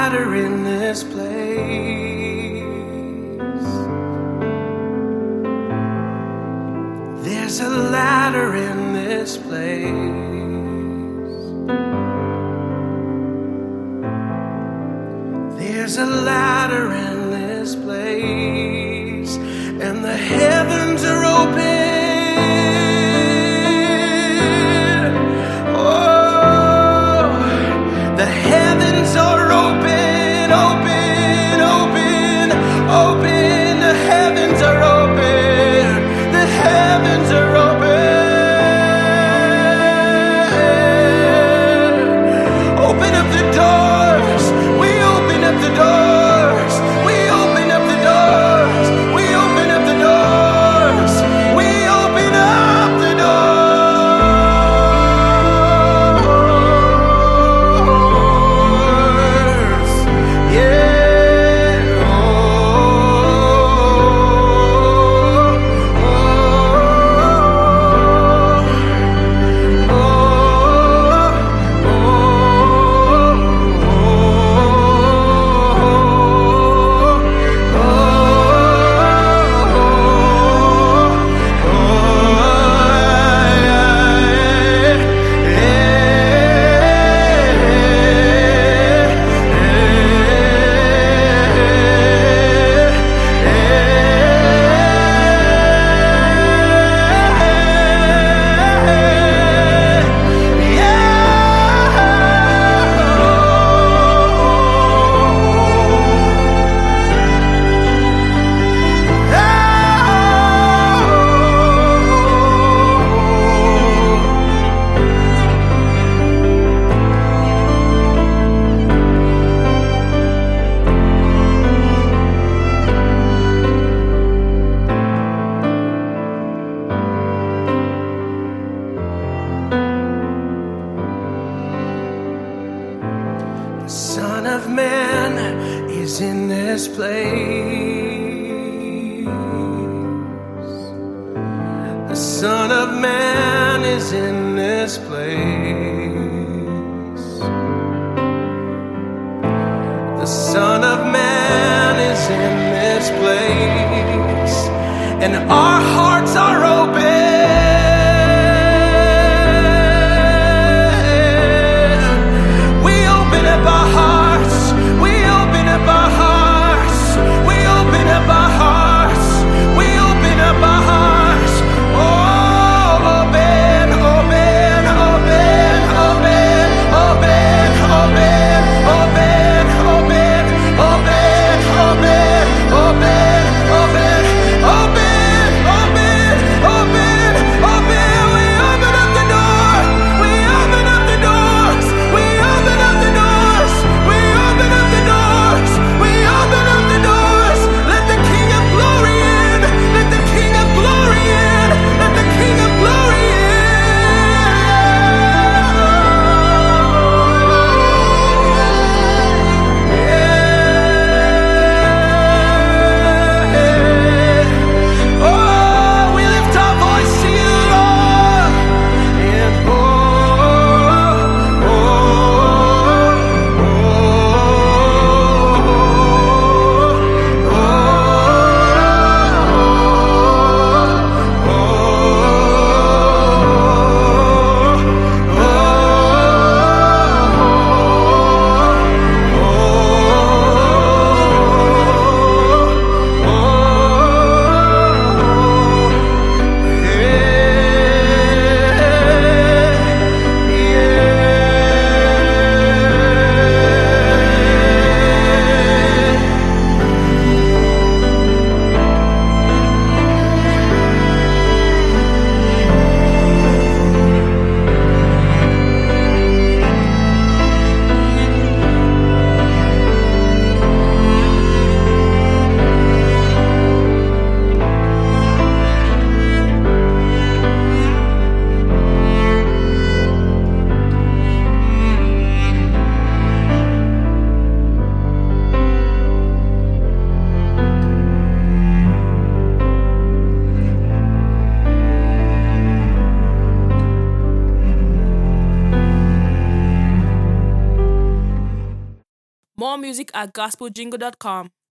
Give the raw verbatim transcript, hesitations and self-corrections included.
ladder in this place. There's a ladder in this place. There's a ladder in this place, and the heavens are open. Oh, the heavens are open, open, open, open. The heavens are open. The heavens are open. Open up the doors. We open up the doors. We open up the doors. We open up the doors. We open up the doors. Yeah. Oh, oh, The Son of Man is in this place. The Son of Man is in this place. The Son of Man is in this place, and our hearts are open. Open, open, open, open, open. more music at gospel jingle dot com.